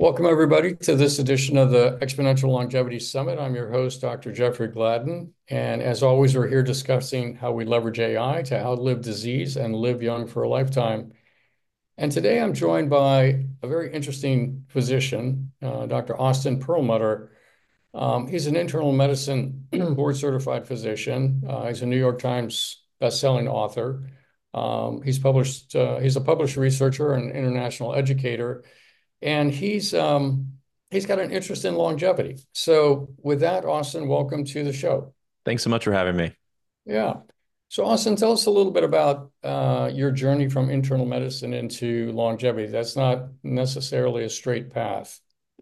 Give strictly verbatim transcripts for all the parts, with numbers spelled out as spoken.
Welcome, everybody, to this edition of the Exponential Longevity Summit. I'm your host, Doctor Jeffrey Gladden. And as always, we're here discussing how we leverage A I to outlive disease and live young for a lifetime. And today I'm joined by a very interesting physician, uh, Doctor Austin Perlmutter. Um, he's an internal medicine board certified physician. Uh, he's a New York Times bestselling author. Um, he's published, uh, he's a published researcher and international educator. And he's um, he's got an interest in longevity. So with that, Austin, welcome to the show. Thanks so much for having me. Yeah. So Austin, tell us a little bit about uh, your journey from internal medicine into longevity. That's not necessarily a straight path.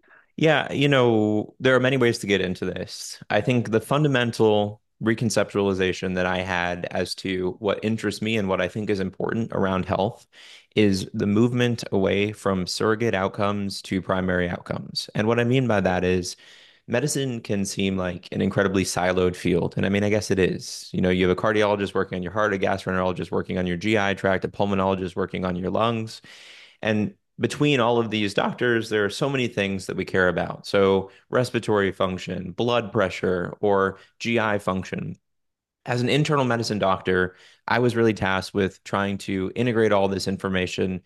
Yeah, you know, there are many ways to get into this. I think the fundamental reconceptualization that I had as to what interests me and what I think is important around health is the movement away from surrogate outcomes to primary outcomes. And what I mean by that is medicine can seem like an incredibly siloed field. And I mean, I guess it is. You know, you have a cardiologist working on your heart, a gastroenterologist working on your G I tract, a pulmonologist working on your lungs. And between all of these doctors, there are so many things that we care about. So, respiratory function, blood pressure, or G I function. As an internal medicine doctor, I was really tasked with trying to integrate all this information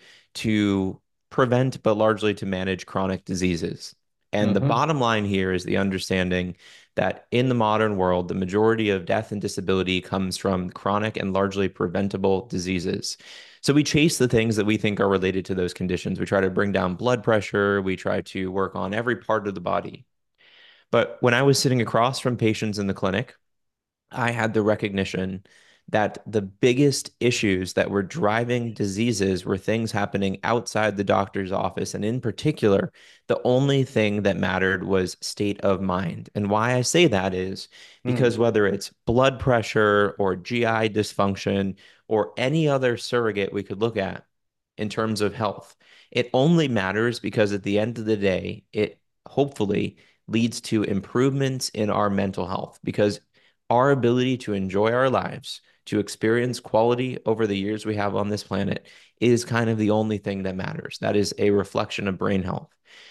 to prevent, but largely to manage chronic diseases. And the Hmm. bottom line here is the understanding that in the modern world, the majority of death and disability comes from chronic and largely preventable diseases. So we chase the things that we think are related to those conditions. We try to bring down blood pressure. We try to work on every part of the body. But when I was sitting across from patients in the clinic, I had the recognition that the biggest issues that were driving diseases were things happening outside the doctor's office. And in particular, the only thing that mattered was state of mind. And why I say that is because Hmm. whether it's blood pressure or G I dysfunction or any other surrogate we could look at in terms of health, it only matters because at the end of the day, it hopefully leads to improvements in our mental health because our ability to enjoy our lives, to experience quality over the years we have on this planet is kind of the only thing that matters. That is a reflection of brain health.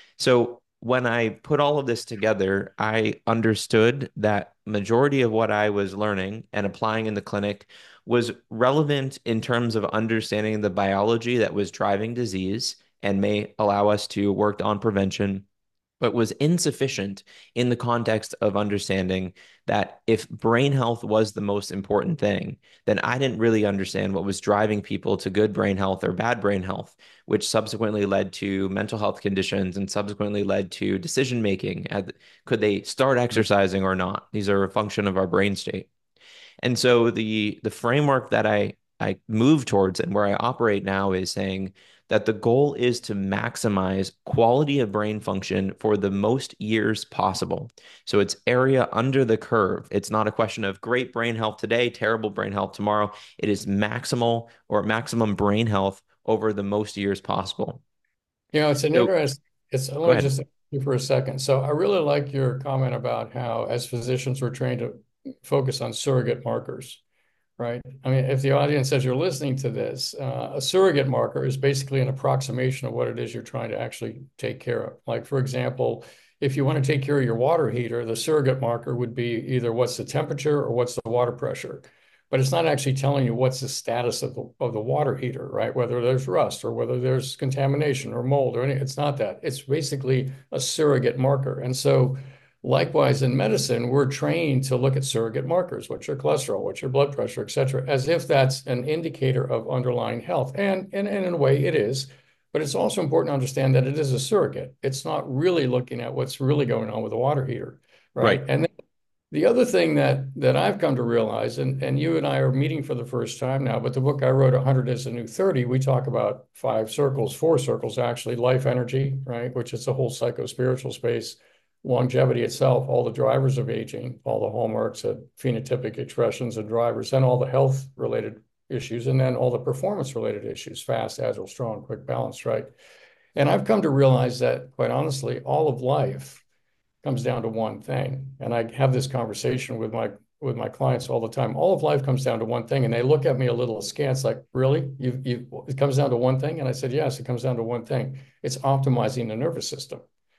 So when I put all of this together, I understood that majority of what I was learning and applying in the clinic was relevant in terms of understanding the biology that was driving disease and may allow us to work on prevention, but was insufficient in the context of understanding that if brain health was the most important thing, then I didn't really understand what was driving people to good brain health or bad brain health, which subsequently led to mental health conditions and subsequently led to decision making. Could they start exercising or not? These are a function of our brain state. And so the the framework that I I move towards and where I operate now is saying that the goal is to maximize quality of brain function for the most years possible. So it's area under the curve. It's not a question of great brain health today, terrible brain health tomorrow. It is maximal or maximum brain health over the most years possible. You know, it's an So interest. It's let go me ahead. just you for a second. So I really like your comment about how, as physicians, we're trained to focus on surrogate markers. Right. I mean, if the audience, as you're listening to this, uh, a surrogate marker is basically an approximation of what it is you're trying to actually take care of. Like, for example, if you want to take care of your water heater, the surrogate marker would be either what's the temperature or what's the water pressure. But it's not actually telling you what's the status of the of the water heater, right? Whether there's rust or whether there's contamination or mold or any, it's not that. It's basically a surrogate marker. And so likewise, in medicine, we're trained to look at surrogate markers, what's your cholesterol, what's your blood pressure, et cetera, as if that's an indicator of underlying health. And, and, and in a way, it is. But it's also important to understand that it is a surrogate. It's not really looking at what's really going on with the water heater, right? Right. And then the other thing that that I've come to realize, and, and you and I are meeting for the first time now, but the book I wrote, one hundred is the New thirty, we talk about five circles, four circles actually, life energy, right, which is the whole psycho-spiritual space, longevity itself, all the drivers of aging, all the hallmarks of phenotypic expressions and drivers, and all the health-related issues, and then all the performance-related issues, fast, agile, strong, quick, balanced, right? And I've come to realize that, quite honestly, all of life comes down to one thing. And I have this conversation with my with my clients all the time. All of life comes down to one thing, and they look at me a little askance, like, "Really? You you it comes down to one thing?" And I said, "Yes, it comes down to one thing. It's optimizing the nervous system."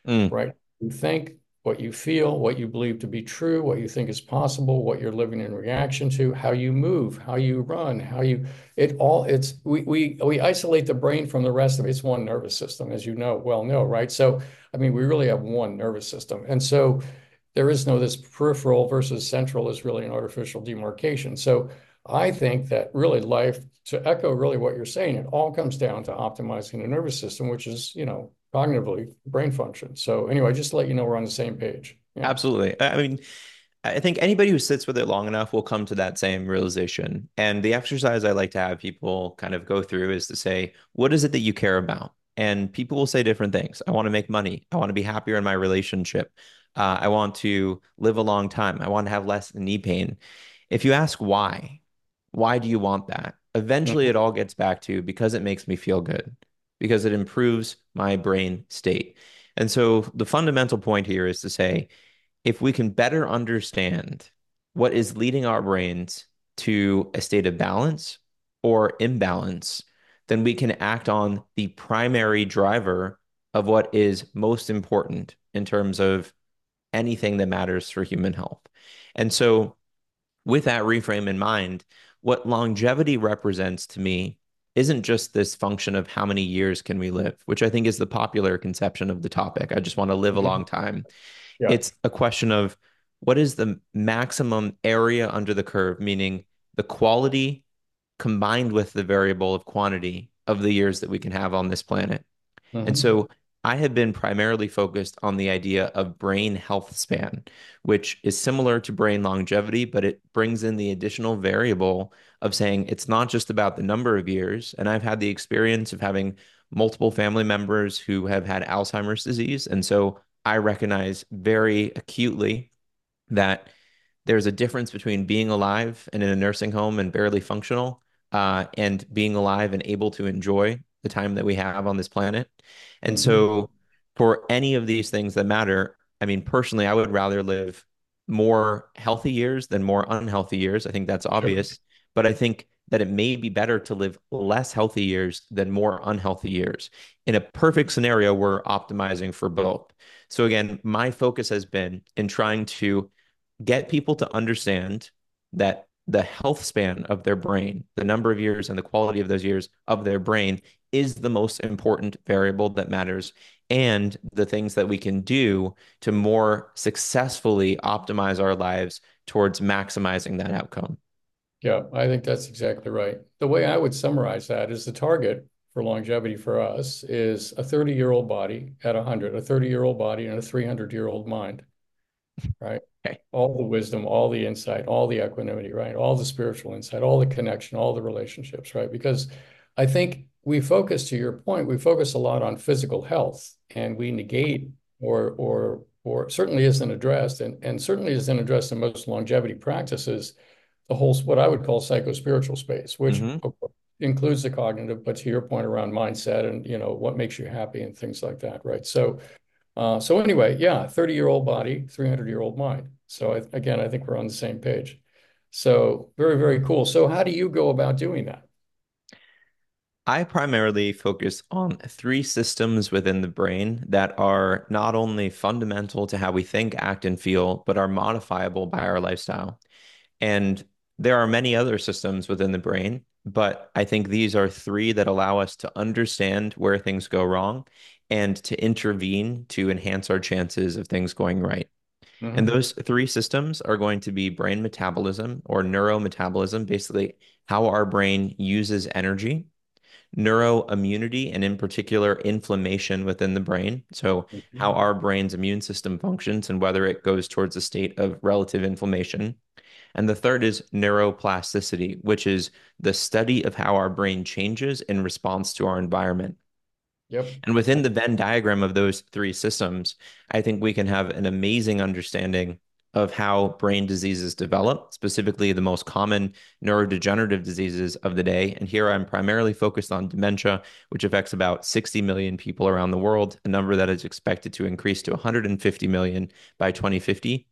Mm, right? You think, what you feel, what you believe to be true, what you think is possible, what you're living in reaction to, how you move, how you run, how you, it all, it's, we, we, we isolate the brain from the rest of it. It's one nervous system, as you know, well know, right? So, I mean, we really have one nervous system. And so there is no, this peripheral versus central is really an artificial demarcation. So I think that really life, to echo really what you're saying, it all comes down to optimizing the nervous system, which is, you know, cognitively brain function. So anyway, just to let you know we're on the same page. Yeah. absolutely. I I mean, I think anybody who sits with it long enough will come to that same realization. And the exercise I like to have people kind of go through is to say, what is it that you care about? And people will say different things. I want to make money. I want to be happier in my relationship. Uh, I want to live a long time. I want to have less knee pain. If you ask why, why do you want that? Eventually, Mhm. it all gets back to because it makes me feel good, because it improves my brain state. And so the fundamental point here is to say, if we can better understand what is leading our brains to a state of balance or imbalance, then we can act on the primary driver of what is most important in terms of anything that matters for human health. And so, with that reframe in mind, what longevity represents to me isn't just this function of how many years can we live, which I think is the popular conception of the topic. I just want to live a long Mhm. time. Yeah. It's a question of what is the maximum area under the curve, meaning the quality combined with the variable of quantity of the years that we can have on this planet. And Mhm. so I have been primarily focused on the idea of brain health span, which is similar to brain longevity, but it brings in the additional variable of saying it's not just about the number of years. And I've had the experience of having multiple family members who have had Alzheimer's disease. And so I recognize very acutely that there's a difference between being alive and in a nursing home and barely functional, uh, and being alive and able to enjoy the time that we have on this planet. And Mhm. so, for any of these things that matter, I mean, personally, I would rather live more healthy years than more unhealthy years. I think that's Sure. obvious. But I think that it may be better to live less healthy years than more unhealthy years. In a perfect scenario, we're optimizing for both. So, again, my focus has been in trying to get people to understand that the health span of their brain, the number of years and the quality of those years of their brain is the most important variable that matters, and the things that we can do to more successfully optimize our lives towards maximizing that outcome. Yeah, I think that's exactly right. The way I would summarize that is the target for longevity for us is a thirty-year-old body at one hundred, a thirty-year-old body and a three hundred-year-old mind, right? Okay. All the wisdom, all the insight, all the equanimity, right? All the spiritual insight, all the connection, all the relationships, right? Because I think we focus, to your point, we focus a lot on physical health and we negate or or or certainly isn't addressed and, and certainly isn't addressed in most longevity practices, the whole what I would call psycho-spiritual space, which Hmm. includes the cognitive, but to your point around mindset and you know what makes you happy and things like that, right? So uh, so anyway, yeah, thirty-year-old body, three hundred-year-old mind. So I, again, I think we're on the same page. So very, very cool. So how do you go about doing that? I primarily focus on three systems within the brain that are not only fundamental to how we think, act, and feel, but are modifiable by our lifestyle. And there are many other systems within the brain, but I think these are three that allow us to understand where things go wrong and to intervene to enhance our chances of things going right. And Hmm. those three systems are going to be brain metabolism or neurometabolism, basically how our brain uses energy, neuroimmunity, and in particular, inflammation within the brain. So, how our brain's immune system functions and whether it goes towards a state of relative inflammation. And the third is neuroplasticity, which is the study of how our brain changes in response to our environment. Yep. And within the Venn diagram of those three systems, I think we can have an amazing understanding of how brain diseases develop, specifically the most common neurodegenerative diseases of the day. And here I'm primarily focused on dementia, which affects about sixty million people around the world, a number that is expected to increase to one hundred fifty million by twenty fifty.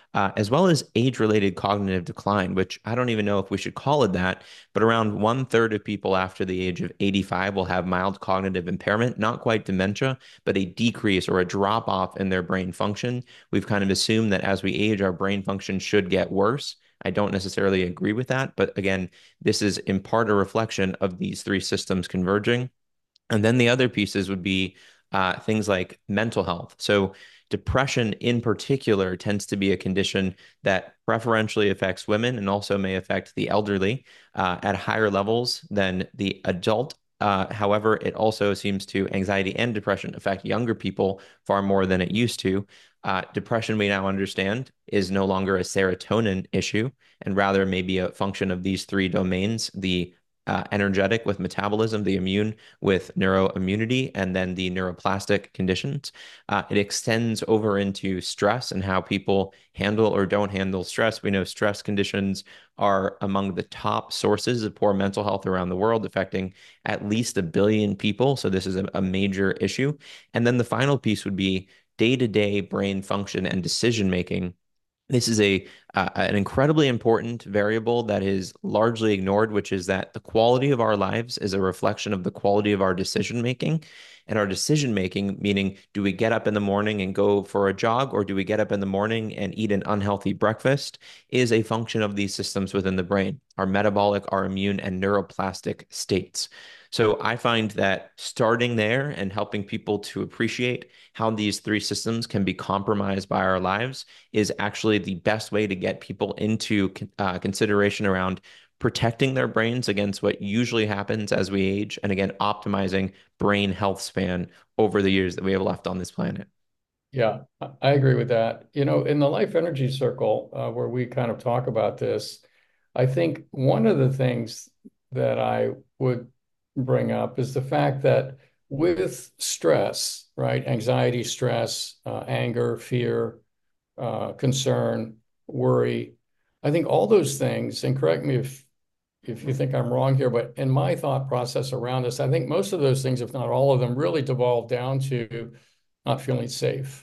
uh, as well as age-related cognitive decline, which I don't even know if we should call it that, but around one third of people after the age of eighty-five will have mild cognitive impairment, not quite dementia, but a decrease or a drop off in their brain function. We've kind of assumed that as we age, our brain function should get worse. I don't necessarily agree with that, but again, this is in part a reflection of these three systems converging. And then the other pieces would be uh, things like mental health. So, depression in particular tends to be a condition that preferentially affects women and also may affect the elderly uh, at higher levels than the adult. Uh, however, it also seems to anxiety and depression affect younger people far more than it used to. Uh, depression, we now understand, is no longer a serotonin issue and rather maybe a function of these three domains, the uh, energetic with metabolism, the immune with neuroimmunity, and then the neuroplastic conditions. Uh, it extends over into stress and how people handle or don't handle stress. We know stress conditions are among the top sources of poor mental health around the world, affecting at least a billion people. So this is a, a major issue. And then the final piece would be day-to-day brain function and decision making. This is a uh, an incredibly important variable that is largely ignored, which is that the quality of our lives is a reflection of the quality of our decision making. And our decision making, meaning do we get up in the morning and go for a jog, or do we get up in the morning and eat an unhealthy breakfast, is a function of these systems within the brain, our metabolic, our immune, and neuroplastic states. So I find that starting there and helping people to appreciate how these three systems can be compromised by our lives is actually the best way to get people into uh, consideration around protecting their brains against what usually happens as we age, and again, optimizing brain health span over the years that we have left on this planet. Yeah, I I agree with that. You know, in the life energy circle, uh, where we kind of talk about this, I think one of the things that I would bring up is the fact that with stress, right, anxiety, stress, uh, anger, fear, uh, concern, worry, I think all those things, and correct me if if you think I'm wrong here, but in my thought process around this, I think most of those things, if not all of them, really devolve down to not feeling safe.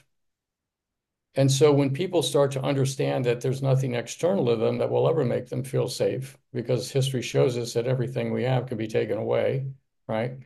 And so when people start to understand that there's nothing external to them that will ever make them feel safe, because history shows us that everything we have can be taken away, right?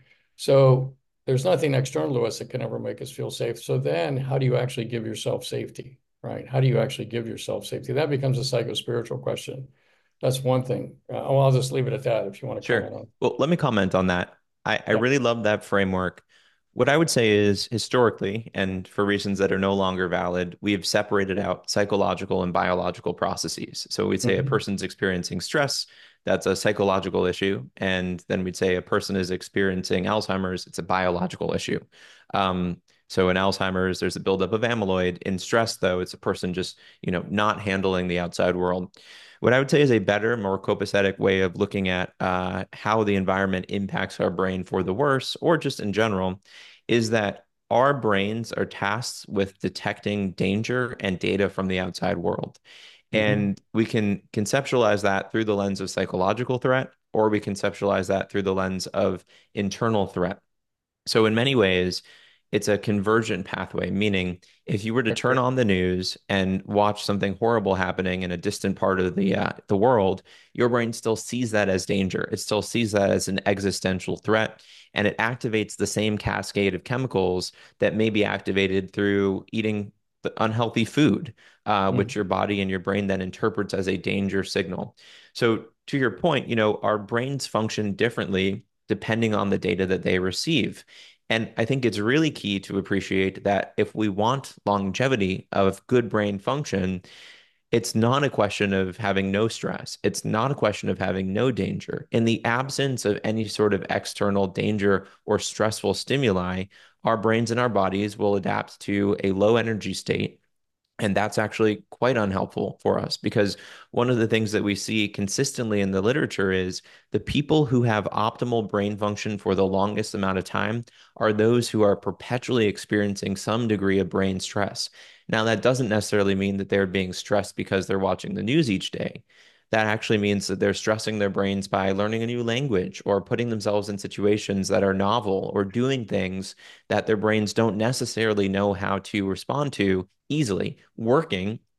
So there's nothing external to us that can ever make us feel safe. So then how do you actually give yourself safety, right? How do you actually give yourself safety? That becomes a psycho-spiritual question. That's one thing. Uh, well, I'll just leave it at that if you want to Sure. comment on. Well, let me comment on that. I, I Yeah. really love that framework. What I would say is historically, and for reasons that are no longer valid, we have separated out psychological and biological processes. So we'd say a Mhm. person's experiencing stress, that's a psychological issue. And then we'd say a person is experiencing Alzheimer's, it's a biological issue. Um, so in Alzheimer's, there's a buildup of amyloid. In stress, though, it's a person just, you know, not handling the outside world. What I would say is a better, more copacetic way of looking at uh, how the environment impacts our brain for the worse, or just in general, is that our brains are tasked with detecting danger and data from the outside world. Mhm. And we can conceptualize that through the lens of psychological threat, or we conceptualize that through the lens of internal threat. So in many ways, it's a convergent pathway, meaning if you were to turn Okay. on the news and watch something horrible happening in a distant part of the uh, the world, your brain still sees that as danger. It still sees that as an existential threat, and it activates the same cascade of chemicals that may be activated through eating the unhealthy food, uh, which Mhm. your body and your brain then interprets as a danger signal. So to your point, you know, our brains function differently depending on the data that they receive. And I think it's really key to appreciate that if we want longevity of good brain function, it's not a question of having no stress. It's not a question of having no danger. In the absence of any sort of external danger or stressful stimuli, our brains and our bodies will adapt to a low energy state, and that's actually quite unhelpful for us because one of the things that we see consistently in the literature is the people who have optimal brain function for the longest amount of time are those who are perpetually experiencing some degree of brain stress. Now, that doesn't necessarily mean that they're being stressed because they're watching the news each day. That actually means that they're stressing their brains by learning a new language or putting themselves in situations that are novel or doing things that their brains don't necessarily know how to respond to easily, working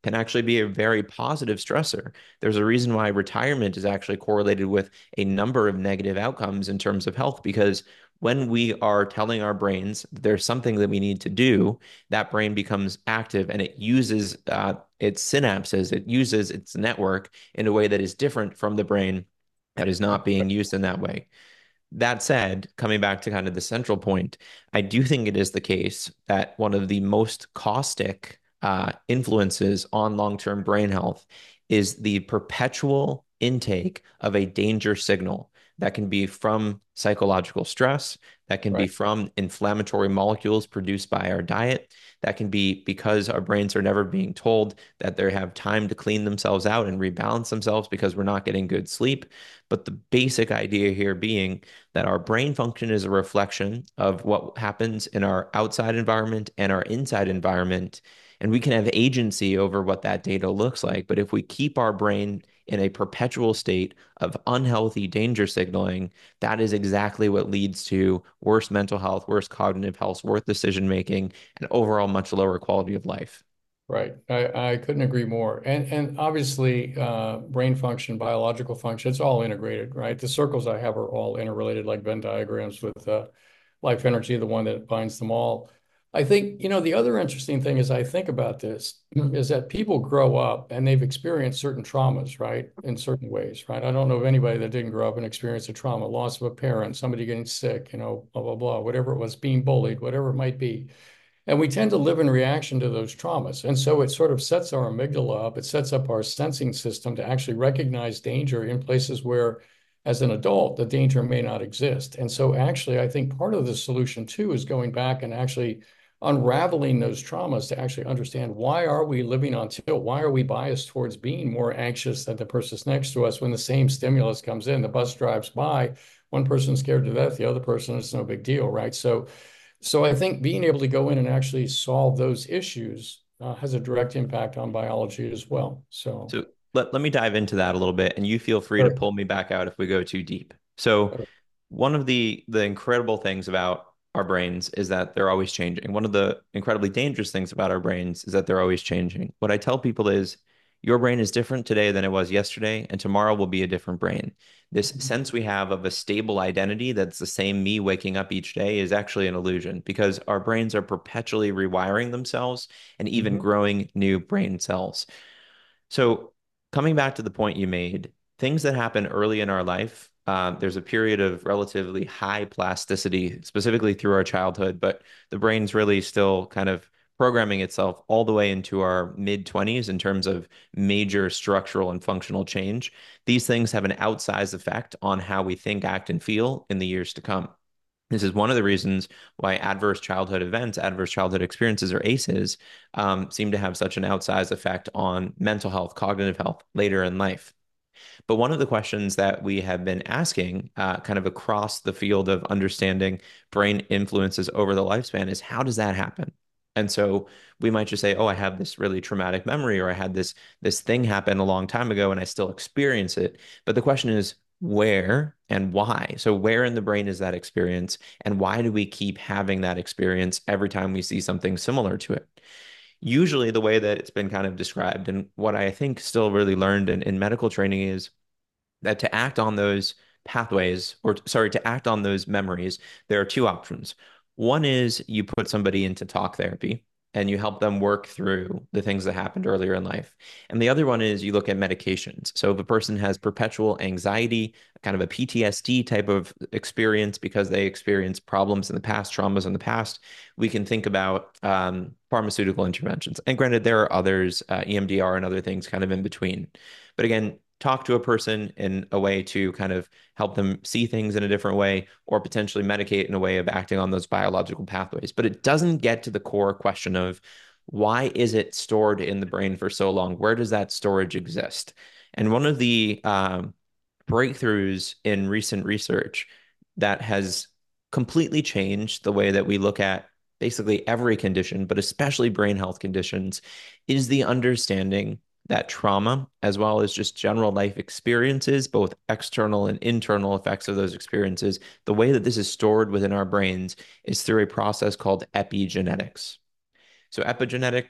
can actually be a very positive stressor. There's a reason why retirement is actually correlated with a number of negative outcomes in terms of health, because when we are telling our brains that there's something that we need to do, that brain becomes active and it uses uh, its synapses, it uses its network in a way that is different from the brain that is not being used in that way. That said, coming back to kind of the central point, I do think it is the case that one of the most caustic uh, influences on long-term brain health is the perpetual intake of a danger signal that can be from psychological stress, that can be Right. from inflammatory molecules produced by our diet, that can be because our brains are never being told that they have time to clean themselves out and rebalance themselves because we're not getting good sleep. But the basic idea here being that our brain function is a reflection of what happens in our outside environment and our inside environment. And we can have agency over what that data looks like. But if we keep our brain in a perpetual state of unhealthy danger signaling, that is exactly what leads to worse mental health, worse cognitive health, worse decision making, and overall much lower quality of life. Right. I, I couldn't agree more. And and obviously, uh, brain function, biological function, it's all integrated, right? The circles I have are all interrelated, like Venn diagrams with uh, life energy, the one that binds them all. I think, you know, the other interesting thing is I think about this is that people grow up and they've experienced certain traumas, right? In certain ways, right? I don't know of anybody that didn't grow up and experience a trauma, loss of a parent, somebody getting sick, you know, blah, blah, blah, whatever it was, being bullied, whatever it might be. And we tend to live in reaction to those traumas. And so it sort of sets our amygdala up. It sets up our sensing system to actually recognize danger in places where, as an adult, the danger may not exist. And so actually, I think part of the solution too is going back and actually unraveling those traumas to actually understand, why are we living on tilt? Why are we biased towards being more anxious than the person next to us when the same stimulus comes in? The bus drives by, one person's scared to death, the other person, it's no big deal, right? So so I think being able to go in and actually solve those issues uh, has a direct impact on biology as well. So, So let, let me dive into that a little bit, and you feel free to sure. pull me back out if we go too deep. So one of the the incredible things about our brains is that they're always changing. One of the incredibly dangerous things about our brains is that they're always changing. What I tell people is your brain is different today than it was yesterday, and tomorrow will be a different brain. This sense we have of a stable identity that's the same me waking up each day is actually an illusion, because our brains are perpetually rewiring themselves and even Mhm. growing new brain cells. So, coming back to the point you made, things that happen early in our life, uh, there's a period of relatively high plasticity, specifically through our childhood, but the brain's really still kind of programming itself all the way into our mid twenties in terms of major structural and functional change. These things have an outsized effect on how we think, act, and feel in the years to come. This is one of the reasons why adverse childhood events, adverse childhood experiences, or A C Es, um, seem to have such an outsized effect on mental health, cognitive health later in life. But one of the questions that we have been asking, uh, kind of across the field of understanding brain influences over the lifespan, is how does that happen? And so we might just say, "Oh, I have this really traumatic memory, or I had this this thing happen a long time ago, and I still experience it." But the question is, where and why? So where in the brain is that experience, and why do we keep having that experience every time we see something similar to it? Usually, the way that it's been kind of described, and what I think still really learned in, in medical training, is that to act on those pathways, or sorry, to act on those memories, there are two options. One is you put somebody into talk therapy and you help them work through the things that happened earlier in life. And the other one is you look at medications. So if a person has perpetual anxiety, kind of a P T S D type of experience because they experienced problems in the past, traumas in the past, we can think about um, pharmaceutical interventions. And granted, there are others, uh, E M D R and other things kind of in between. But again, talk to a person in a way to kind of help them see things in a different way, or potentially medicate in a way of acting on those biological pathways. But it doesn't get to the core question of, why is it stored in the brain for so long? Where does that storage exist? And one of the um, breakthroughs in recent research that has completely changed the way that we look at basically every condition, but especially brain health conditions, is the understanding that trauma, as well as just general life experiences, both external and internal effects of those experiences, the way that this is stored within our brains is through a process called epigenetics. So epigenetics,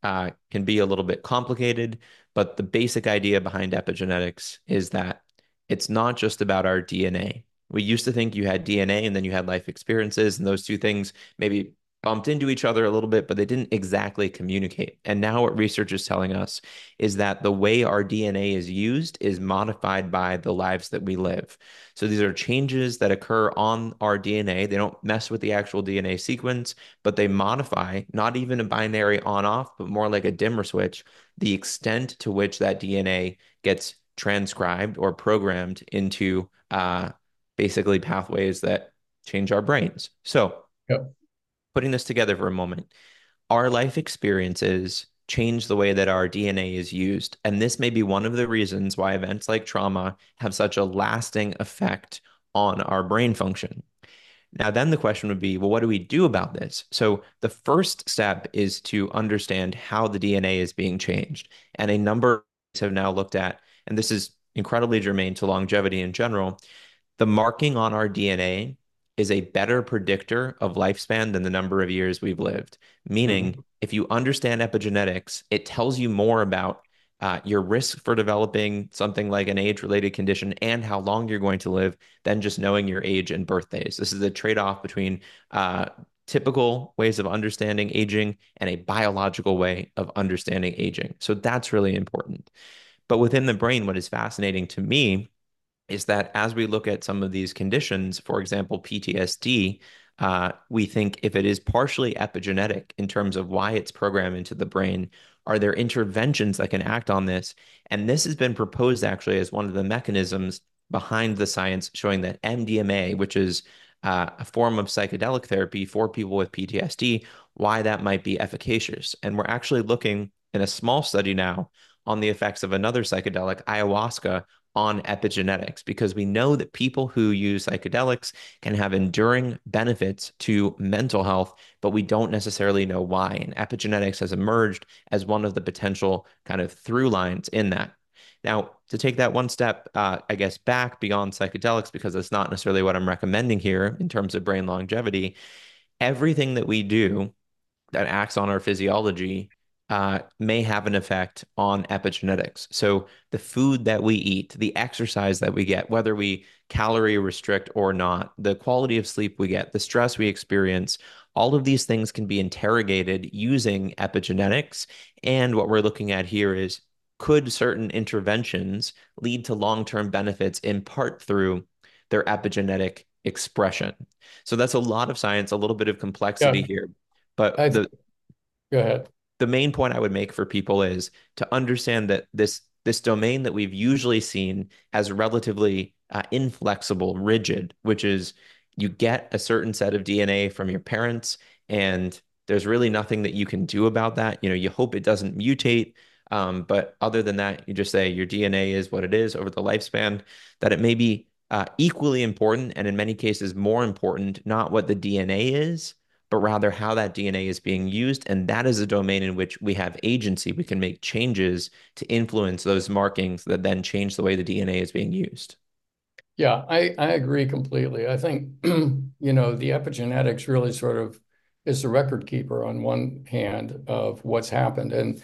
uh, can be a little bit complicated, but the basic idea behind epigenetics is that it's not just about our D N A. We used to think you had D N A and then you had life experiences, and those two things maybe bumped into each other a little bit, but they didn't exactly communicate. And now what research is telling us is that the way our D N A is used is modified by the lives that we live. So these are changes that occur on our D N A. They don't mess with the actual D N A sequence, but they modify, not even a binary on off, but more like a dimmer switch, the extent to which that D N A gets transcribed or programmed into uh, basically pathways that change our brains. So, Yep. putting this together for a moment, our life experiences change the way that our D N A is used. And this may be one of the reasons why events like trauma have such a lasting effect on our brain function. Now, then the question would be, well, what do we do about this? So, the first step is to understand how the D N A is being changed. And a number have now looked at, and this is incredibly germane to longevity in general, the marking on our D N A is a better predictor of lifespan than the number of years we've lived. Meaning, Mhm. if you understand epigenetics, it tells you more about uh, your risk for developing something like an age-related condition and how long you're going to live than just knowing your age and birthdays. This is a trade-off between uh, typical ways of understanding aging and a biological way of understanding aging. So that's really important. But within the brain, what is fascinating to me is that as we look at some of these conditions, for example, P T S D, uh, we think if it is partially epigenetic in terms of why it's programmed into the brain, are there interventions that can act on this? And this has been proposed actually as one of the mechanisms behind the science showing that M D M A, which is uh, a form of psychedelic therapy for people with P T S D, why that might be efficacious. And we're actually looking in a small study now on the effects of another psychedelic, ayahuasca, on epigenetics because we know that people who use psychedelics can have enduring benefits to mental health, but we don't necessarily know why. And epigenetics has emerged as one of the potential kind of through lines in that. Now, to take that one step, uh, I guess, back beyond psychedelics, because it's not necessarily what I'm recommending here in terms of brain longevity, everything that we do that acts on our physiology uh, may have an effect on epigenetics. So the food that we eat, the exercise that we get, whether we calorie restrict or not, the quality of sleep we get, the stress we experience, all of these things can be interrogated using epigenetics. And what we're looking at here is could certain interventions lead to long-term benefits in part through their epigenetic expression? So that's a lot of science, a little bit of complexity Yeah. here. But I th the Go ahead. the main point I would make for people is to understand that this this domain that we've usually seen as relatively uh, inflexible, rigid, which is you get a certain set of D N A from your parents, and there's really nothing that you can do about that. You know, you hope it doesn't mutate, um, but other than that, you just say your D N A is what it is over the lifespan. That it may be uh, equally important, and in many cases more important, not what the D N A is but rather how that D N A is being used. And that is a domain in which we have agency. We can make changes to influence those markings that then change the way the D N A is being used. Yeah, I, I agree completely. I think, you know, the epigenetics really sort of is the record keeper on one hand of what's happened. And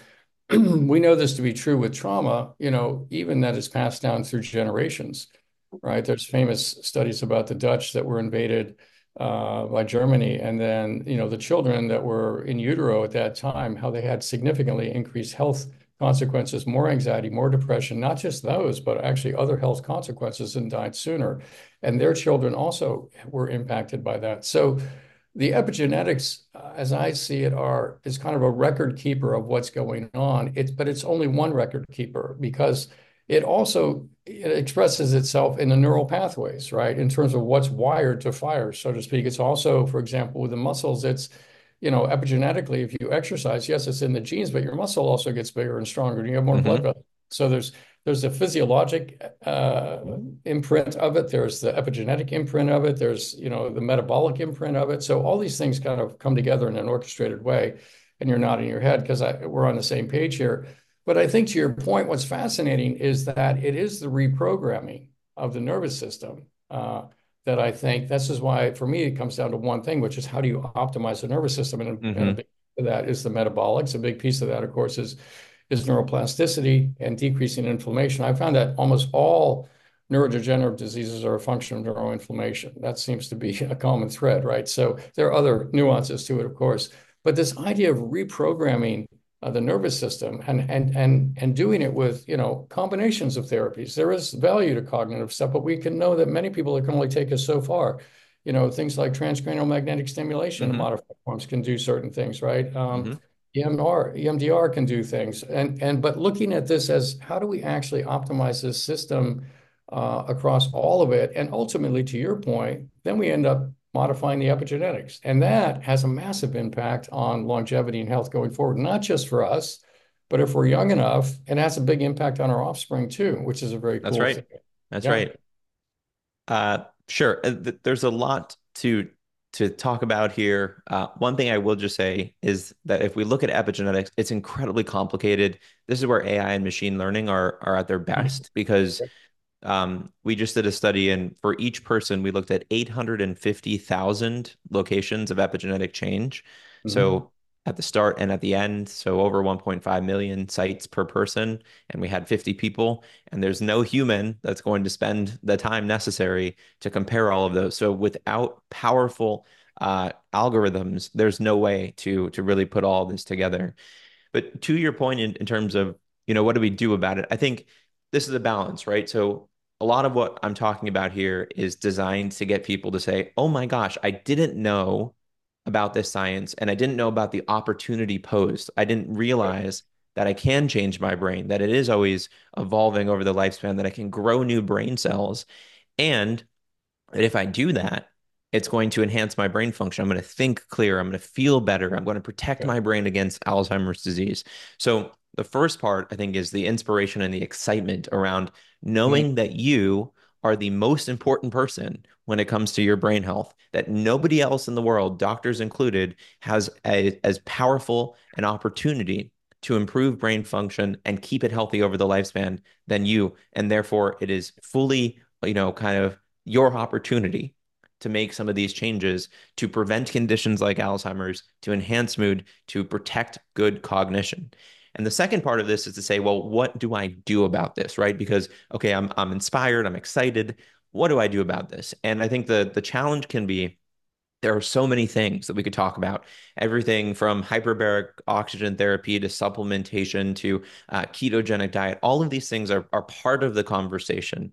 we know this to be true with trauma, you know, even that is passed down through generations, right? There's famous studies about the Dutch that were invaded uh, by Germany, and then, you know, the children that were in utero at that time, how they had significantly increased health consequences, more anxiety, more depression, not just those, but actually other health consequences and died sooner. And their children also were impacted by that. So the epigenetics, uh, as I see it, are is kind of a record keeper of what's going on. It's but it's only one record keeper because it also it expresses itself in the neural pathways, right? In terms of what's wired to fire, so to speak. It's also, for example, with the muscles, it's you know, epigenetically, if you exercise, yes, it's in the genes, but your muscle also gets bigger and stronger, and you have more blood Hmm. vessels. So there's there's the physiologic uh, imprint of it. There's the epigenetic imprint of it. There's you know the metabolic imprint of it. So all these things kind of come together in an orchestrated way, and you're nodding your head because we're on the same page here. But I think to your point, what's fascinating is that it is the reprogramming of the nervous system. Uh, that I think this is why, for me, it comes down to one thing, which is how do you optimize the nervous system in a, in Hmm. a of that is the metabolics. A big piece of that, of course, is is neuroplasticity and decreasing inflammation. I found that almost all neurodegenerative diseases are a function of neuroinflammation. That seems to be a common thread, right? So there are other nuances to it, of course, but this idea of reprogramming uh, the nervous system and and and and doing it with, you know, combinations of therapies. There is value to cognitive stuff, but we can know that many people, it can only take us so far. You know, things like transcranial magnetic stimulation in Hmm. modified forms can do certain things, right? Um, Hmm. E M R, E M D R can do things. And and but looking at this as how do we actually optimize this system uh, across all of it? And ultimately, to your point, then we end up modifying the epigenetics. And that has a massive impact on longevity and health going forward, not just for us, but if we're young enough, it has a big impact on our offspring too, which is a very That's cool right. thing. That's Yeah. right. Uh, sure. Uh, th- There's a lot to to talk about here. Uh, one thing I will just say is that if we look at epigenetics, it's incredibly complicated. This is where A I and machine learning are are at their best because um, we just did a study, and for each person, we looked at eight hundred fifty thousand locations of epigenetic change. Mhm. So at the start and at the end, so over one point five million sites per person, and we had fifty people, and there's no human that's going to spend the time necessary to compare all of those. So without powerful uh, algorithms, there's no way to to really put all this together. But to your point in, in terms of, you know, what do we do about it? I think this is a balance, right? So a lot of what I'm talking about here is designed to get people to say, oh my gosh, I didn't know about this science and I didn't know about the opportunity posed. I didn't realize that I can change my brain, that it is always evolving over the lifespan, that I can grow new brain cells. And and if I do that, it's going to enhance my brain function. I'm going to think clear. I'm going to feel better. I'm going to protect Okay. my brain against Alzheimer's disease. So, the first part, I think, is the inspiration and the excitement around Mm. knowing that you are the most important person when it comes to your brain health, that nobody else in the world, doctors included, has a, as powerful an opportunity to improve brain function and keep it healthy over the lifespan than you. And therefore, it is fully, you know, kind of your opportunity to make some of these changes to prevent conditions like Alzheimer's, to enhance mood, to protect good cognition. And the second part of this is to say, well, what do I do about this, right? Because okay, I'm I'm inspired, I'm excited. What do I do about this? And I think the the challenge can be there are so many things that we could talk about. Everything from hyperbaric oxygen therapy to supplementation to uh, ketogenic diet. All of these things are, are part of the conversation.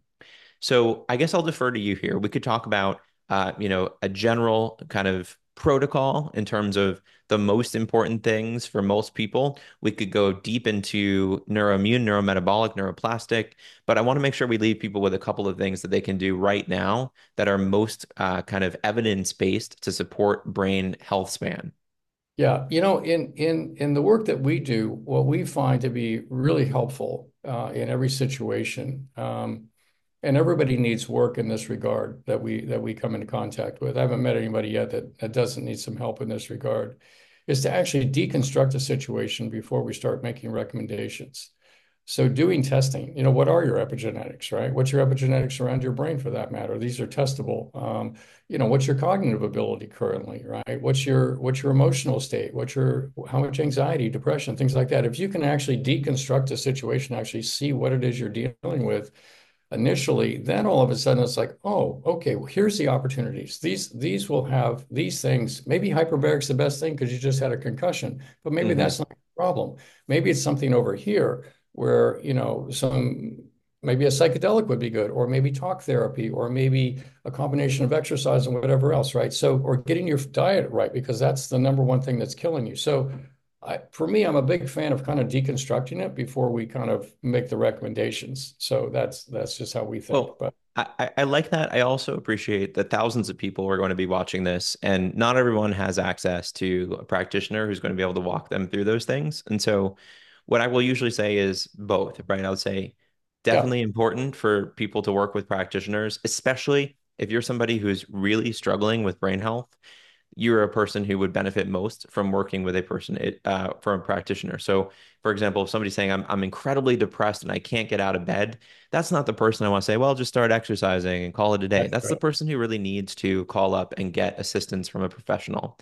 So I guess I'll defer to you here. We could talk about, uh, you know, a general kind of protocol in terms of the most important things for most people. We could go deep into neuroimmune, neurometabolic, neuroplastic, but I want to make sure we leave people with a couple of things that they can do right now that are most uh, kind of evidence-based to support brain health span. Yeah, you know, in in in the work that we do, what we find to be really helpful uh, in every situation, um, and everybody needs work in this regard that we that we come into contact with. I haven't met anybody yet that that doesn't need some help in this regard, is to actually deconstruct a situation before we start making recommendations. So doing testing, you know, what are your epigenetics, right? What's your epigenetics around your brain for that matter? These are testable. Um, you know, what's your cognitive ability currently, right? What's your what's your emotional state? What's your how much anxiety, depression, things like that. If you can actually deconstruct a situation, actually see what it is you're dealing with initially, then all of a sudden it's like, oh, okay, well, here's the opportunities. These these will have these things. Maybe hyperbaric's the best thing because you just had a concussion, but maybe Hmm. that's not the problem. Maybe it's something over here where, you know, some maybe a psychedelic would be good, or maybe talk therapy, or maybe a combination of exercise and whatever else, right? So, or getting your diet right, because that's the number one thing that's killing you. So I, for me, I'm a big fan of kind of deconstructing it before we kind of make the recommendations. So that's that's just how we think. Well, But I, I I like that. I also appreciate that thousands of people are going to be watching this, and not everyone has access to a practitioner who's going to be able to walk them through those things. And so, what I will usually say is both, right? I would say yeah, definitely important for people to work with practitioners, especially if you're somebody who's really struggling with brain health. You're a person who would benefit most from working with a person, it, uh, from a practitioner. So, for example, if somebody's saying, I'm, I'm incredibly depressed and I can't get out of bed, that's not the person I want to say, well, just start exercising and call it a day. that's That's the right. person who really needs to call up and get assistance from a professional.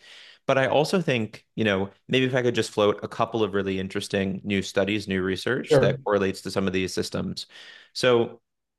But I also think, you know, maybe if I could just float a couple of really interesting new studies, new research Sure. that correlates to some of these systems. So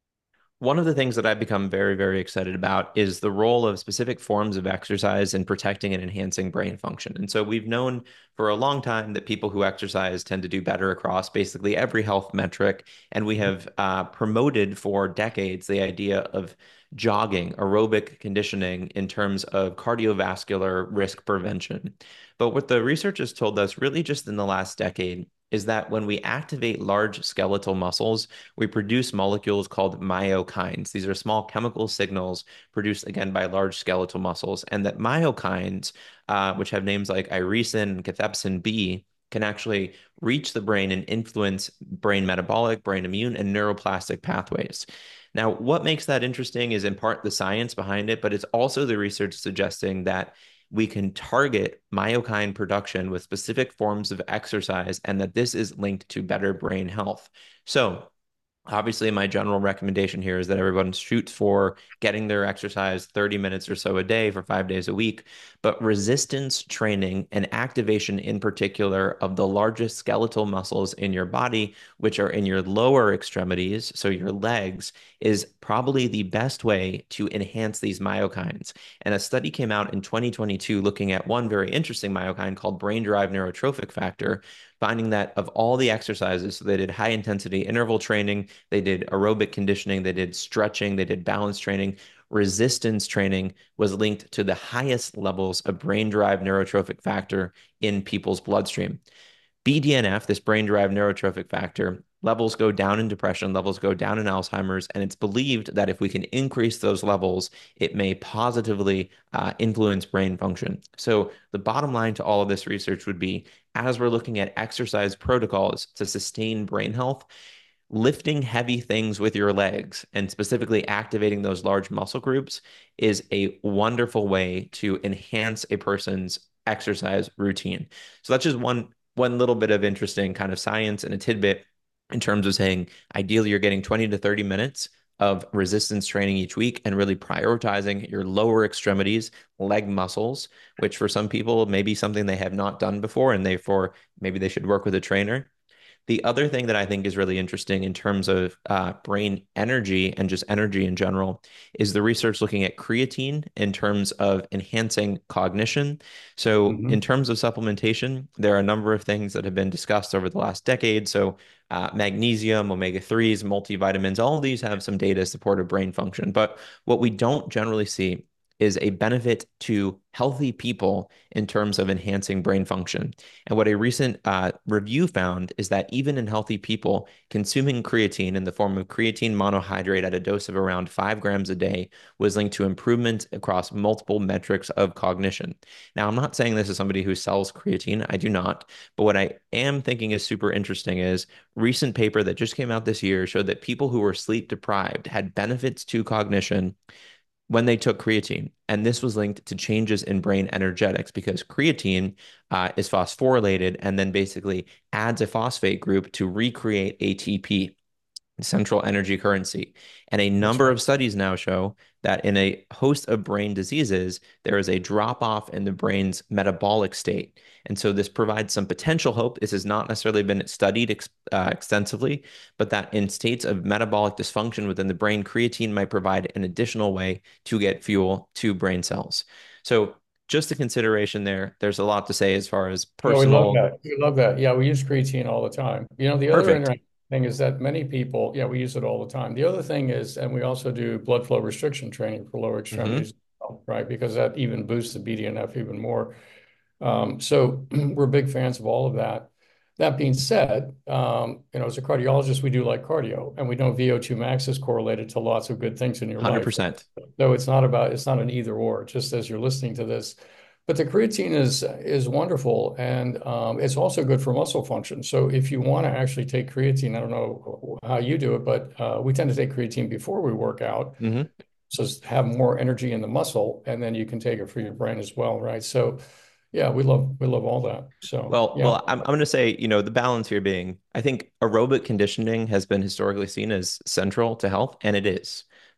one of the things that I've become very, very excited about is the role of specific forms of exercise in protecting and enhancing brain function. And so we've known for a long time that people who exercise tend to do better across basically every health metric. And we have uh, promoted for decades the idea of jogging, aerobic conditioning in terms of cardiovascular risk prevention. But what the research has told us, really just in the last decade, is that when we activate large skeletal muscles, we produce molecules called myokines. These are small chemical signals produced again by large skeletal muscles, and that myokines, uh, which have names like irisin and cathepsin B, can actually reach the brain and influence brain metabolic, brain immune, and neuroplastic pathways. Now, what makes that interesting is in part the science behind it, but it's also the research suggesting that we can target myokine production with specific forms of exercise and that this is linked to better brain health. So, obviously, my general recommendation here is that everyone shoots for getting their exercise thirty minutes or so a day for five days a week. But resistance training and activation, in particular, of the largest skeletal muscles in your body, which are in your lower extremities, so your legs, is probably the best way to enhance these myokines. And a study came out in twenty twenty-two looking at one very interesting myokine called brain-derived neurotrophic factor, finding that of all the exercises, so they did high intensity interval training, they did aerobic conditioning, they did stretching, they did balance training. Resistance training was linked to the highest levels of brain-derived neurotrophic factor in people's bloodstream. B D N F, this brain-derived neurotrophic factor, levels go down in depression, levels go down in Alzheimer's, and it's believed that if we can increase those levels, it may positively uh, influence brain function. So the bottom line to all of this research would be, as we're looking at exercise protocols to sustain brain health, lifting heavy things with your legs and specifically activating those large muscle groups is a wonderful way to enhance a person's exercise routine. So that's just one one little bit of interesting kind of science and a tidbit in terms of saying ideally you're getting twenty to thirty minutes of resistance training each week and really prioritizing your lower extremities, leg muscles, which for some people may be something they have not done before and therefore maybe they should work with a trainer. The other thing that I think is really interesting in terms of uh, brain energy and just energy in general is the research looking at creatine in terms of enhancing cognition. So, in Hmm. terms of supplementation, there are a number of things that have been discussed over the last decade. So, uh, magnesium, omega threes, multivitamins, all of these have some data supportive brain function. But what we don't generally see is a benefit to healthy people in terms of enhancing brain function. And what a recent uh, review found is that even in healthy people, consuming creatine in the form of creatine monohydrate at a dose of around five grams a day was linked to improvement across multiple metrics of cognition. Now, I'm not saying this as somebody who sells creatine. I do not. But what I am thinking is super interesting is recent paper that just came out this year showed that people who were sleep deprived had benefits to cognition when they took creatine. And this was linked to changes in brain energetics because creatine uh, is phosphorylated and then basically adds a phosphate group to recreate A T P, central energy currency. And a That's number right. of studies now show that in a host of brain diseases, there is a drop off in the brain's metabolic state. And so this provides some potential hope. This has not necessarily been studied ex uh, extensively, but that in states of metabolic dysfunction within the brain, creatine might provide an additional way to get fuel to brain cells. So just a consideration there. There's a lot to say as far as Yeah, we love personal. that. We love that. Yeah, we use creatine all the time. You know, the other Perfect. interesting thing is that many people, yeah, we use it all the time. The other thing is, and we also do blood flow restriction training for lower Hmm. extremities, right? Because that even boosts the B D N F even more. Um, so we're big fans of all of that. That being said, um, you know, as a cardiologist, we do like cardio, and we know V O two max is correlated to lots of good things in your life. one hundred percent. So it's not about it's not an either or. Just as you're listening to this, but the creatine is is wonderful, and um, it's also good for muscle function. So if you want to actually take creatine, I don't know how you do it, but uh, we tend to take creatine before we work out, Hmm. so have more energy in the muscle, and then you can take it for your brain as well, right? So yeah, we love we love all that. So Well, yeah, well, I'm I'm going to say, you know, the balance here being, I think aerobic conditioning has been historically seen as central to health, and it is.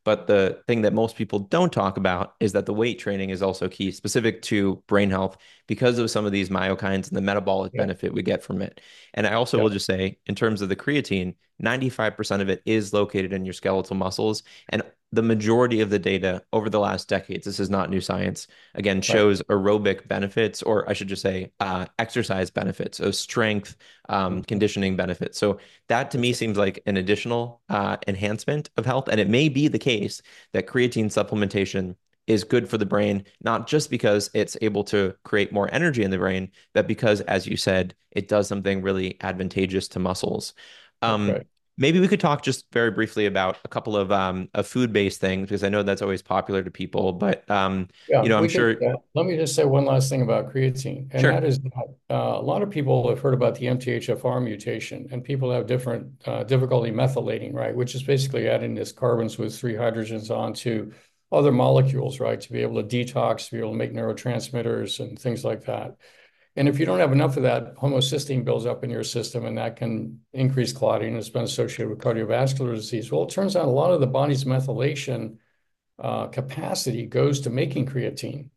But the thing that most people don't talk about is that the weight training is also key, specific to brain health, because of some of these myokines and the metabolic Yeah. benefit we get from it. And I also Yeah. will just say, in terms of the creatine, ninety-five percent of it is located in your skeletal muscles. And the majority of the data over the last decades, this is not new science, again, Right. shows aerobic benefits, or I should just say uh, exercise benefits, so strength, um, Mhm. conditioning benefits. So that to That's me right. seems like an additional uh, enhancement of health. And it may be the case that creatine supplementation is good for the brain, not just because it's able to create more energy in the brain, but because, as you said, it does something really advantageous to muscles. That's Um, right. Maybe we could talk just very briefly about a couple of um, of food-based things, because I know that's always popular to people. But um, Yeah, you know, I'm we can do sure. that. Let me just say one last thing about creatine, and that Sure. is that uh, a lot of people have heard about the M T H F R mutation, and people have different uh, difficulty methylating, right? Which is basically adding this carbons with three hydrogens onto other molecules, right? To be able to detox, to be able to make neurotransmitters and things like that. And if you don't have enough of that, homocysteine builds up in your system, and that can increase clotting. It's been associated with cardiovascular disease. Well, it turns out a lot of the body's methylation uh, capacity goes to making creatine.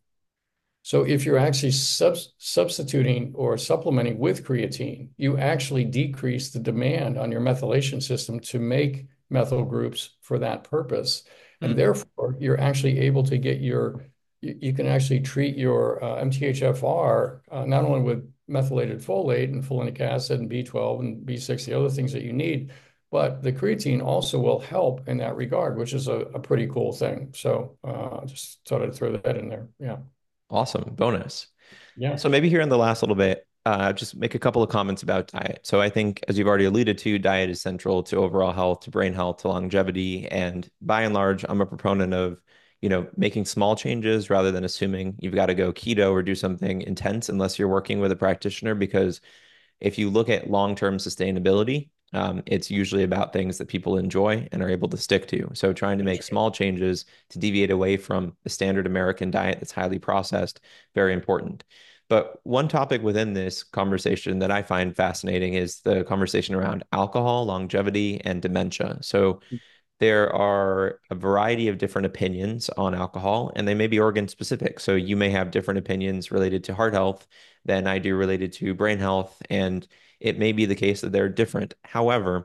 So if you're actually sub substituting or supplementing with creatine, you actually decrease the demand on your methylation system to make methyl groups for that purpose. And Hmm. therefore, you're actually able to get your, you, you can actually treat your uh, M T H F R uh, not only with methylated folate and folinic acid and B twelve and B six, the other things that you need, but the creatine also will help in that regard, which is a, a pretty cool thing. So uh, just thought I'd throw that in there. Yeah. Awesome. Bonus. Yeah. So maybe here in the last little bit, uh, just make a couple of comments about diet. So I think, as you've already alluded to, diet is central to overall health, to brain health, to longevity. And by and large, I'm a proponent of, you know, making small changes rather than assuming you've got to go keto or do something intense unless you're working with a practitioner, because if you look at long-term sustainability, um, it's usually about things that people enjoy and are able to stick to. So trying to make small changes to deviate away from the standard American diet that's highly processed, very important. But one topic within this conversation that I find fascinating is the conversation around alcohol, longevity, and dementia. So there are a variety of different opinions on alcohol, and they may be organ specific. So you may have different opinions related to heart health than I do related to brain health, and it may be the case that they're different. However,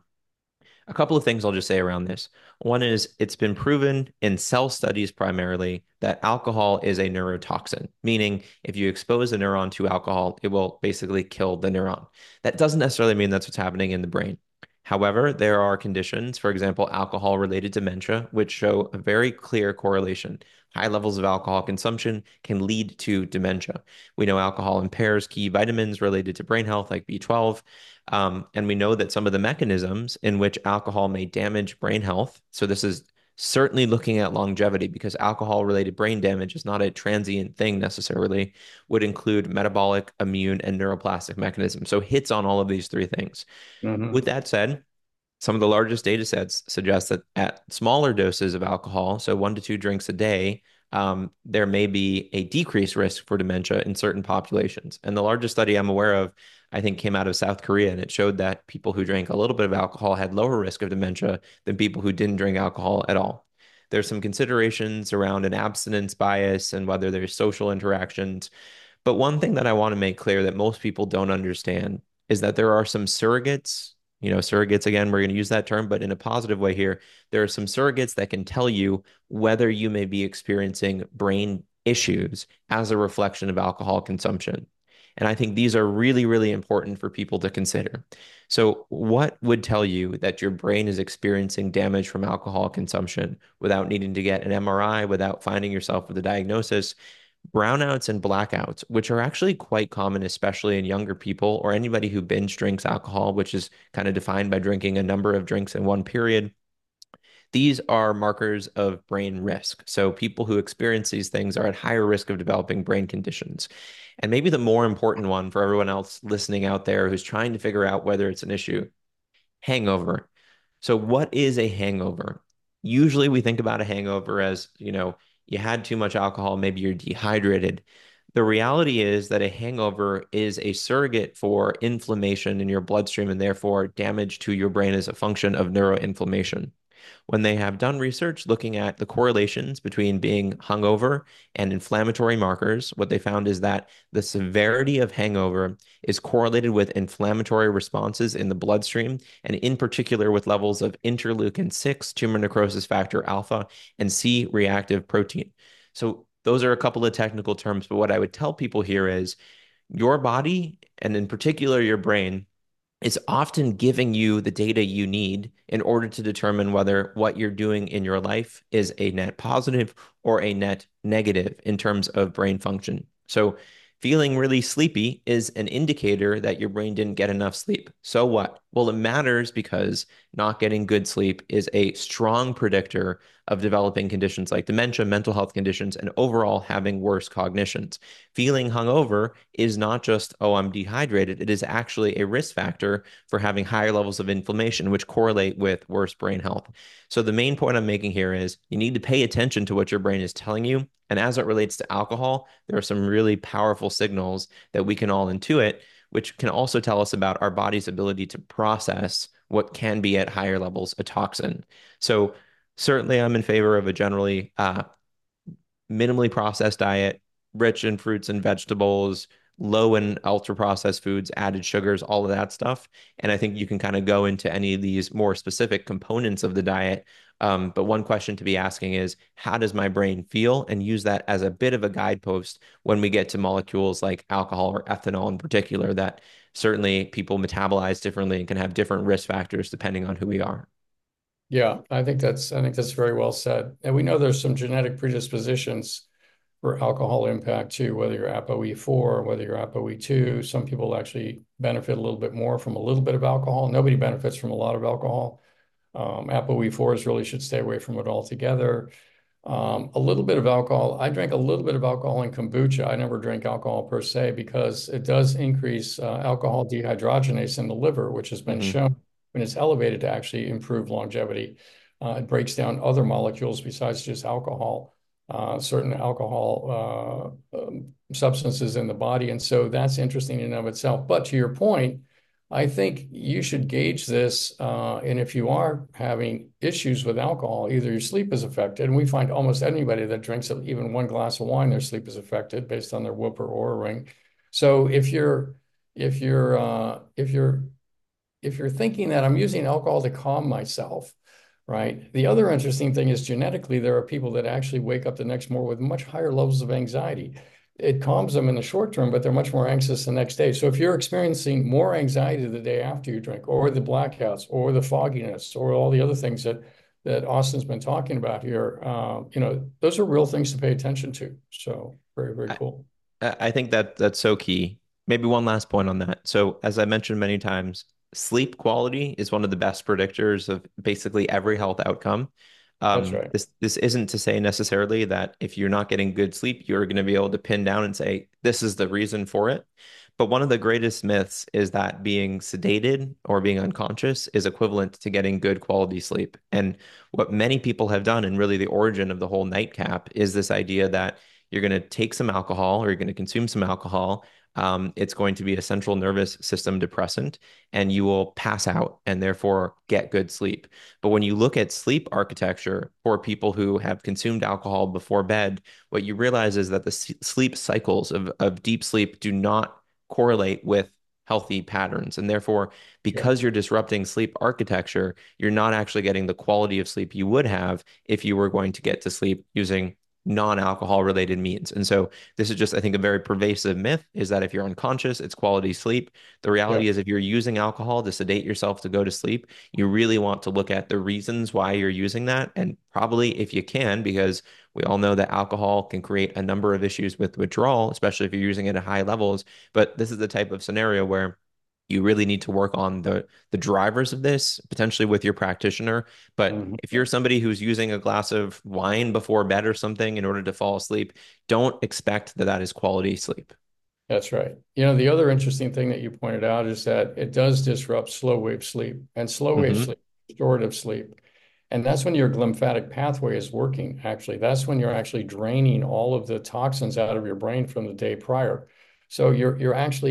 a couple of things I'll just say around this. One is it's been proven in cell studies primarily that alcohol is a neurotoxin, meaning if you expose a neuron to alcohol, it will basically kill the neuron. That doesn't necessarily mean that's what's happening in the brain. However, there are conditions, for example, alcohol-related dementia, which show a very clear correlation. High levels of alcohol consumption can lead to dementia. We know alcohol impairs key vitamins related to brain health, like B twelve. Um, and we know that some of the mechanisms in which alcohol may damage brain health. So this is certainly looking at longevity, because alcohol-related brain damage is not a transient thing necessarily, would include metabolic, immune, and neuroplastic mechanisms. So hits on all of these three things. With Hmm. that said, some of the largest data sets suggest that at smaller doses of alcohol, so one to two drinks a day, um, there may be a decreased risk for dementia in certain populations. And the largest study I'm aware of, I think, came out of South Korea, and it showed that people who drank a little bit of alcohol had lower risk of dementia than people who didn't drink alcohol at all. There's some considerations around an abstinence bias and whether there's social interactions. But one thing that I want to make clear that most people don't understand is that there are some surrogates. You know, surrogates, again, we're going to use that term, but in a positive way here. There are some surrogates that can tell you whether you may be experiencing brain issues as a reflection of alcohol consumption. And I think these are really, really important for people to consider. So, what would tell you that your brain is experiencing damage from alcohol consumption without needing to get an M R I, without finding yourself with a diagnosis? Brownouts and blackouts, which are actually quite common, especially in younger people or anybody who binge drinks alcohol, which is kind of defined by drinking a number of drinks in one period. These are markers of brain risk. So people who experience these things are at higher risk of developing brain conditions. And maybe the more important one for everyone else listening out there who's trying to figure out whether it's an issue: hangover. So what is a hangover? Usually we think about a hangover as, you know, you had too much alcohol, maybe you're dehydrated. The reality is that a hangover is a surrogate for inflammation in your bloodstream and therefore damage to your brain as a function of neuroinflammation. When they have done research looking at the correlations between being hungover and inflammatory markers, what they found is that the severity of hangover is correlated with inflammatory responses in the bloodstream, and in particular with levels of interleukin six, tumor necrosis factor alpha, and C reactive protein. So those are a couple of technical terms, but what I would tell people here is your body, and in particular your brain, is often giving you the data you need in order to determine whether what you're doing in your life is a net positive or a net negative in terms of brain function. So, feeling really sleepy is an indicator that your brain didn't get enough sleep. So what? Well, it matters because not getting good sleep is a strong predictor of developing conditions like dementia, mental health conditions, and overall having worse cognitions. Feeling hungover is not just, oh, I'm dehydrated. It is actually a risk factor for having higher levels of inflammation, which correlate with worse brain health. So the main point I'm making here is you need to pay attention to what your brain is telling you. And as it relates to alcohol, there are some really powerful signals that we can all intuit, which can also tell us about our body's ability to process what can be at higher levels a toxin. So certainly I'm in favor of a generally uh, minimally processed diet, rich in fruits and vegetables, low in ultra processed foods, added sugars, all of that stuff. And I think you can kind of go into any of these more specific components of the diet. Um, but one question to be asking is, how does my brain feel? And use that as a bit of a guidepost when we get to molecules like alcohol or ethanol in particular, that certainly people metabolize differently and can have different risk factors depending on who we are. Yeah, I think that's I think that's very well said. And we know there's some genetic predispositions for alcohol impact too, whether you're A P O E four, whether you're A P O E two. Some people actually benefit a little bit more from a little bit of alcohol. Nobody benefits from a lot of alcohol. Um, A P O E fours really should stay away from it altogether. Um, a little bit of alcohol. I drank a little bit of alcohol in kombucha. I never drank alcohol per se because it does increase uh, alcohol dehydrogenase in the liver, which has been Hmm. shown when it's elevated to actually improve longevity. Uh, it breaks down other molecules besides just alcohol, uh, certain alcohol uh, um, substances in the body. And so that's interesting in and of itself. But to your point, I think you should gauge this. Uh, and if you are having issues with alcohol, either your sleep is affected, and we find almost anybody that drinks even one glass of wine, their sleep is affected based on their Whoop or Oura ring. So if you're if you're uh, if you're if you're thinking that I'm using alcohol to calm myself, right? The other interesting thing is genetically, there are people that actually wake up the next morning with much higher levels of anxiety. It calms them in the short term, but they're much more anxious the next day. So if you're experiencing more anxiety the day after you drink, or the blackouts, or the fogginess, or all the other things that that Austin's been talking about here, uh, you know, those are real things to pay attention to. So very, very I, cool. I think that that's so key. Maybe one last point on that. So, as I mentioned many times, sleep quality is one of the best predictors of basically every health outcome. That's Um, right. this this isn't to say necessarily that if you're not getting good sleep, you're going to be able to pin down and say this is the reason for it. But one of the greatest myths is that being sedated or being unconscious is equivalent to getting good quality sleep. And what many people have done, and really the origin of the whole nightcap, is this idea that you're going to take some alcohol or you're going to consume some alcohol. Um, it's going to be a central nervous system depressant, and you will pass out and therefore get good sleep. But when you look at sleep architecture for people who have consumed alcohol before bed, what you realize is that the sleep cycles of, of deep sleep do not correlate with healthy patterns. And therefore, Yeah. because you're disrupting sleep architecture, you're not actually getting the quality of sleep you would have if you were going to get to sleep using non-alcohol related means. And so this is just, I think, a very pervasive myth is that if you're unconscious, it's quality sleep. The Yeah. reality is if you're using alcohol to sedate yourself to go to sleep, you really want to look at the reasons why you're using that. And probably if you can, because we all know that alcohol can create a number of issues with withdrawal, especially if you're using it at high levels. But this is the type of scenario where you really need to work on the the drivers of this, potentially with your practitioner. But Mhm. if you're somebody who's using a glass of wine before bed or something in order to fall asleep, don't expect that that is quality sleep. That's right. You know, the other interesting thing that you pointed out is that it does disrupt slow wave sleep and slow wave Hmm. sleep, restorative sleep. And that's when your glymphatic pathway is working, actually. That's when you're actually draining all of the toxins out of your brain from the day prior. So you're you're actually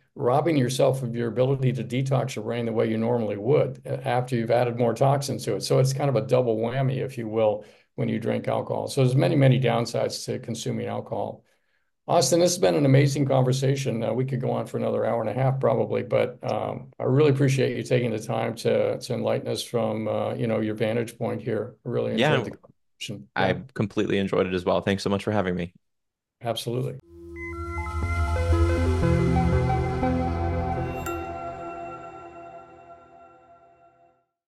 robbing yourself of your ability to detox your brain the way you normally would after you've added more toxins to it. So it's kind of a double whammy, if you will, when you drink alcohol. So there's many, many downsides to consuming alcohol. Austin, this has been an amazing conversation. Uh, we could go on for another hour and a half probably, but um, I really appreciate you taking the time to to enlighten us from uh, you know, your vantage point here. I really enjoyed Yeah, the conversation. Yeah, I completely enjoyed it as well. Thanks so much for having me. absolutely.